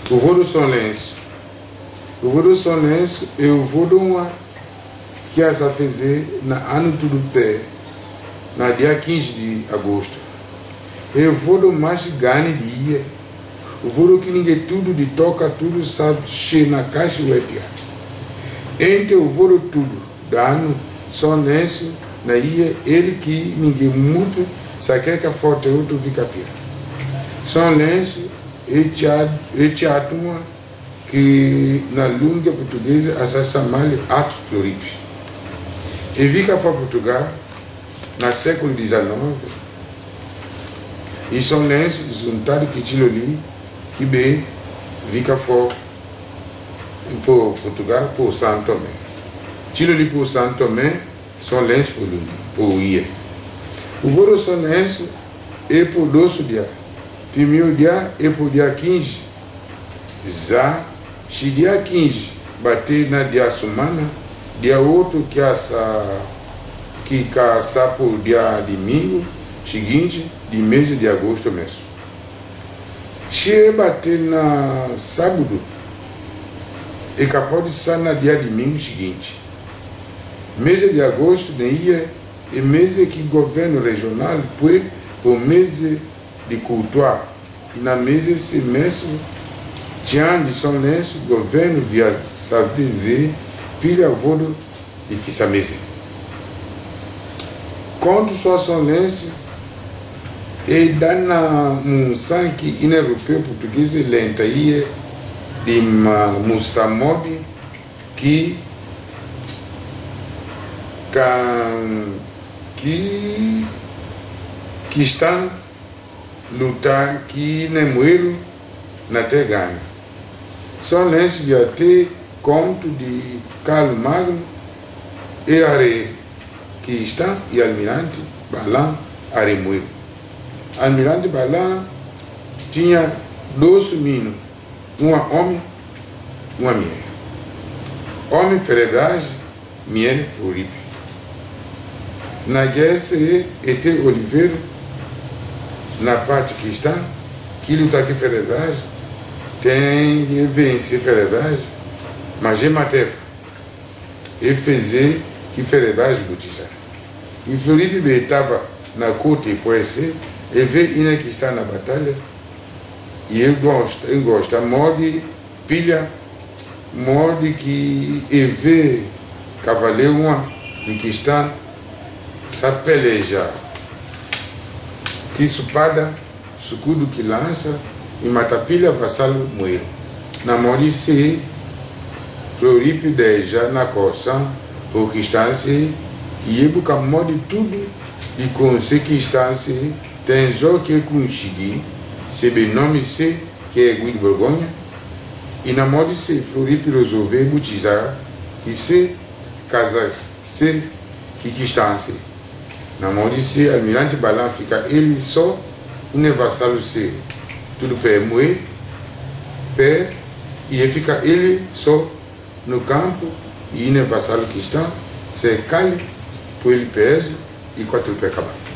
O voo do São Lourenço. O voo do São Lourenço é o voo do uma que a fazer na ano tudo pé, na dia 15 de agosto. É o voo do mais grande dia. O voo que ninguém tudo de toca, tudo sabe, cheio na caixa web. Entre o voo tudo da ano, São Lourenço, na ia, ele que ninguém muito, sabe que a foto é outro vicapia. São Lourenço, ele teatro que na língua portuguesa assassina Alto Floripe. E fica para Portugal no século XIX. E São Lourenço, juntado que tinha ali, que bem, fica fora para Portugal, para Santo Tomé. Tinha ali para Santo Tomé, São Lourenço para o Ia. O voo do São Lourenço é por 2 dias. Primeiro dia é por dia 15. Já, se dia 15 bater na dia semana, dia outro que caça por dia domingo, seguinte, de mês de agosto mesmo. Se bater na sábado, é capaz de estar na dia domingo seguinte. Mês de agosto, daí é mês que o governo regional põe por mês de cultura. E na mês esse mesmo, diante de São Lourenço, o governo via fazer pilha voo de fissamese. Quando São Lourenço, e dá um sangue europeu português lenta aí de Mussamodi que está lutar que nem moeiro na terra. São Lourenço via ter conto de Carlos Magno e are que está e Almirante Balan Aremoeiro. Almirante Balan tinha 2 meninos, uma homem, uma mulher. Homem Ferebrage, mulher Floripe. Na guerra était Oliveira, na parte cristã, que luta aqui Ferebrage, tem que vencer Ferebrage, mas é matefa. E fazer que Ferebrage botizar. E Floripe estava na corte e conhecer, e vê ainda que está na batalha, e ele gosta, morde, pilha, morde que e vê cavaleiro uma, e que está, sabe pelejar. Que espada, escudo que lança, e mata pilha, vassalo, moeiro. Na morde se, Floripe deja na coça, porque está se, e ele busca morde tudo, e com se que está se, tem jo que consegui, se bem nome se que é Guido Borgonha, e na moda se Floripe resolver butizar, que se casas se que está se. Na moda se Almirante Balan fica ele só, e ne vassalo se tudo pé moer, pé, e ele fica ele só no campo, e ne vassalo que está, se cale, por ele peso, e 4 pé acabar.